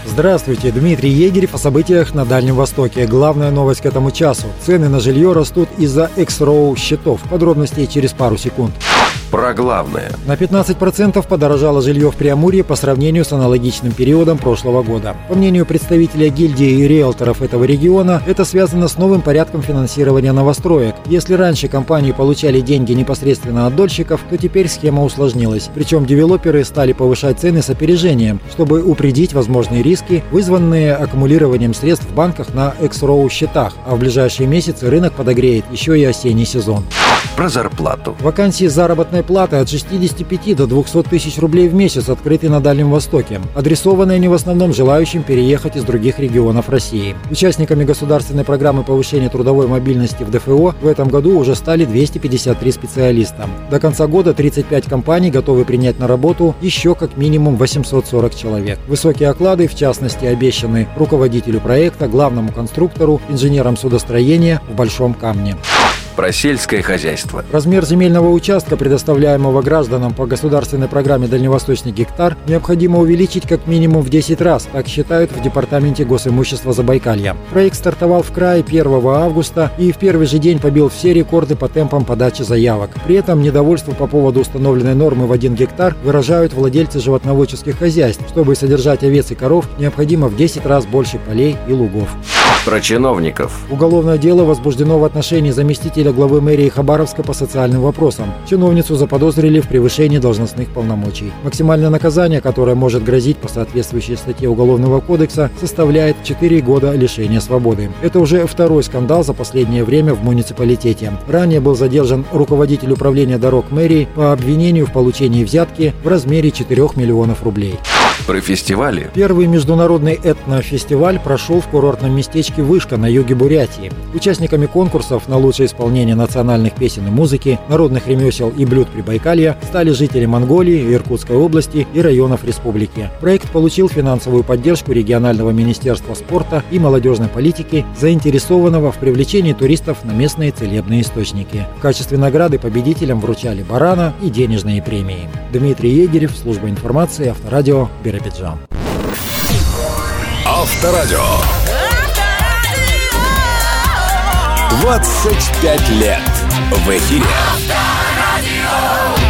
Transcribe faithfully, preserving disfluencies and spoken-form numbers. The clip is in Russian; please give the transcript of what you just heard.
Здравствуйте, Дмитрий Егерев о событиях на Дальнем Востоке. Главная новость к этому часу. Цены на жилье растут из-за экс-роу счетов. Подробности через пару секунд. Про главное. На пятнадцать процентов подорожало жилье в Преамурье по сравнению с аналогичным периодом прошлого года. По мнению представителя гильдии и риэлторов этого региона, это связано с новым порядком финансирования новостроек. Если раньше компании получали деньги непосредственно от дольщиков, то теперь схема усложнилась. Причем девелоперы стали повышать цены с опережением, чтобы упредить возможные риски, вызванные аккумулированием средств в банках на экс-роу счетах, а в ближайшие месяцы рынок подогреет еще и осенний сезон. Про зарплату. Вакансии заработной платы от шестидесяти пяти до двухсот тысяч рублей в месяц открыты на Дальнем Востоке. Адресованы они в основном желающим переехать из других регионов России. Участниками государственной программы повышения трудовой мобильности в ДФО в этом году уже стали двести пятьдесят три специалиста. До конца года тридцать пять компаний готовы принять на работу еще как минимум восемьсот сорок человек. Высокие оклады, в частности, обещаны руководителю проекта, главному конструктору, инженерам судостроения в Большом Камне. Про сельское хозяйство. Размер земельного участка, предоставляемого гражданам по государственной программе «Дальневосточный гектар», необходимо увеличить как минимум в десять раз, так считают в Департаменте госимущества Забайкалья. Проект стартовал в крае первого августа и в первый же день побил все рекорды по темпам подачи заявок. При этом недовольство по поводу установленной нормы в один гектар выражают владельцы животноводческих хозяйств. Чтобы содержать овец и коров, необходимо в десять раз больше полей и лугов. Про чиновников. Уголовное дело возбуждено в отношении заместителя главы мэрии Хабаровска по социальным вопросам. Чиновницу заподозрили в превышении должностных полномочий. Максимальное наказание, которое может грозить по соответствующей статье Уголовного кодекса, составляет четыре года лишения свободы. Это уже второй скандал за последнее время в муниципалитете. Ранее был задержан руководитель управления дорог мэрии по обвинению в получении взятки в размере четырёх миллионов рублей. Про фестивали. Первый международный этнофестиваль прошел в курортном местечке Вышка на юге Бурятии. Участниками конкурсов на лучшее исполнение национальных песен и музыки, народных ремесел и блюд Прибайкалья стали жители Монголии, Иркутской области и районов республики. Проект получил финансовую поддержку регионального министерства спорта и молодежной политики, заинтересованного в привлечении туристов на местные целебные источники. В качестве награды победителям вручали барана и денежные премии. Дмитрий Егерев, служба информации, Авторадио, Биробиджан. Авторадио. двадцать пять лет в эфире. Авторадио.